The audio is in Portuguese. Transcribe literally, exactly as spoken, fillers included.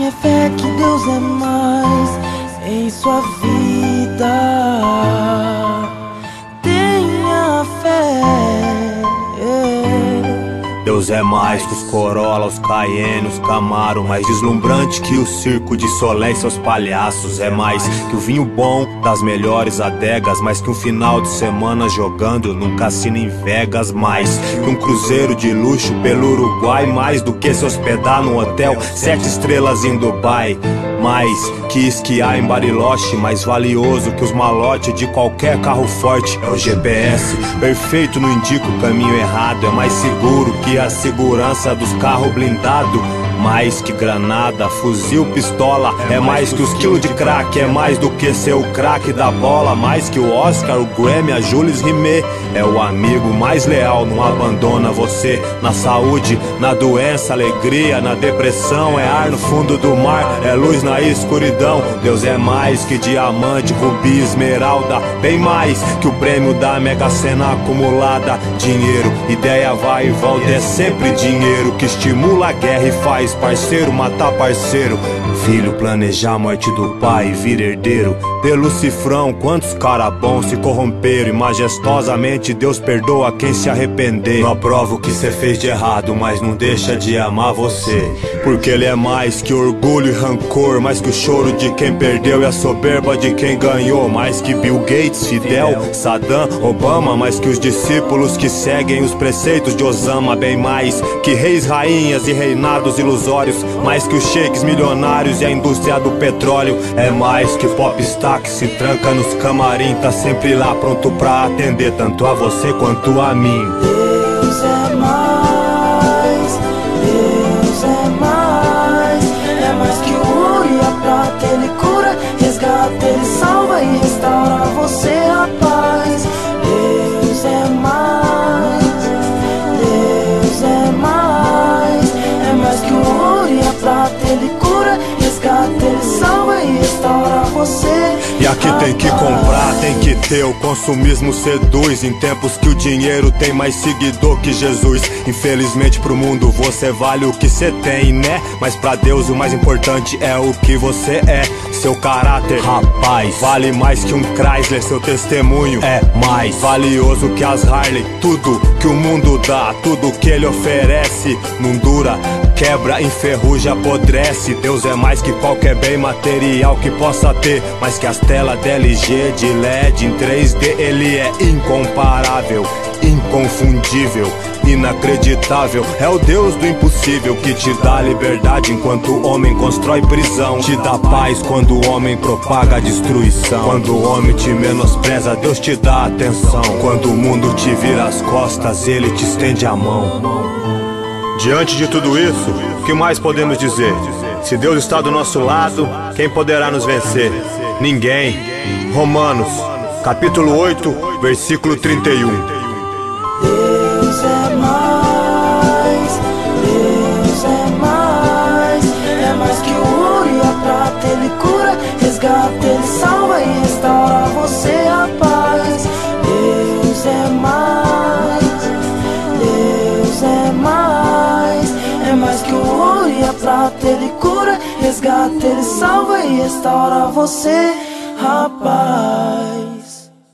Tenha fé que Deus é mais em sua vida. Tenha fé. Deus é mais que os Corolla, os Cayenne, os Camaro, mais deslumbrante que o circo de Solé e seus palhaços. É mais que o vinho bom das melhores adegas, mais que um final de semana jogando num cassino em Vegas, mais que um cruzeiro de luxo pelo Uruguai, mais do que se hospedar num hotel sete estrelas em Dubai, mais que esquiar em Bariloche, mais valioso que os malotes de qualquer carro forte. É o G P S perfeito, não indica o caminho errado, é mais seguro que a segurança dos carros blindados. Mais que granada, fuzil, pistola, é mais que os quilos de crack, é mais do que ser o craque da bola, mais que o Oscar, o Grammy, a Jules Rimet. É o amigo mais leal, não abandona você na saúde, na doença, alegria, na depressão. É ar no fundo do mar, é luz na escuridão. Deus é mais que diamante, rubi, esmeralda, bem mais que o prêmio da Mega Sena acumulada. Dinheiro, ideia vai e volta, é sempre dinheiro que estimula a guerra e faz parceiro matar parceiro. Filho planejar a morte do pai e vir herdeiro. Pelo cifrão, quantos cara bons se corromperam, e majestosamente Deus perdoa quem se arrepender. Não aprova o que cê fez de errado, mas não deixa de amar você, porque ele é mais que orgulho e rancor, mais que o choro de quem perdeu e a soberba de quem ganhou, mais que Bill Gates, Fidel, Saddam, Obama, mais que os discípulos que seguem os preceitos de Osama, bem mais que reis, rainhas e reinados ilusórios, mais que os sheiks milionários e a indústria do petróleo. É mais que popstar que se tranca nos camarim, tá sempre lá pronto pra atender tanto a você quanto a mim. Deus é mais, Deus é mais, é mais que o ouro e a prata. Ele cura, resgata, ele salva e restaura você a paz. Deus é mais, Deus é mais, é mais que o ouro e a prata. Ele cura, resgata, ele salva e restaura você. E aqui tem que comprar, tem que ter, o consumismo seduz em tempos que o dinheiro tem mais seguidor que Jesus. Infelizmente pro mundo você vale o que cê tem, né? Mas pra Deus o mais importante é o que você é. Seu caráter, rapaz, vale mais que um Chrysler. Seu testemunho é mais valioso que as Harley. Tudo que o mundo dá, tudo que ele oferece, não dura, quebra, enferruja, apodrece. Deus é mais que qualquer bem material que possa ter, mais que as telas de L G, de L E D, em três D. Ele é incomparável, inconfundível, inacreditável. É o Deus do impossível que te dá liberdade enquanto o homem constrói prisão. Te dá paz quando o homem propaga a destruição. Quando o homem te menospreza, Deus te dá atenção. Quando o mundo te vira as costas, ele te estende a mão. Diante de tudo isso, o que mais podemos dizer? Se Deus está do nosso lado, quem poderá nos vencer? Ninguém. Romanos, capítulo oito, versículo trinta e um. Deus é mais, Deus é mais, é mais que o ouro e a prata. Ele cura, resgata, ele salva e restaura você a paz. Deus é mais, Deus é mais, é mais que o ouro e a prata. Ele cura, resgata, ele salva e restaura você, rapaz.